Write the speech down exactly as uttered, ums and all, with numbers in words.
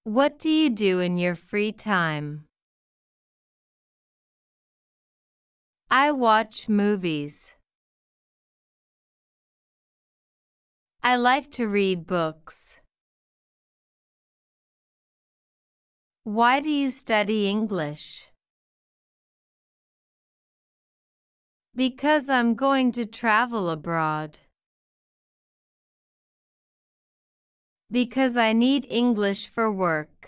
What do you do in your free time? I watch movies. I like to read books. Why do you study English? Because I'm going to travel abroad. Because I need English for work.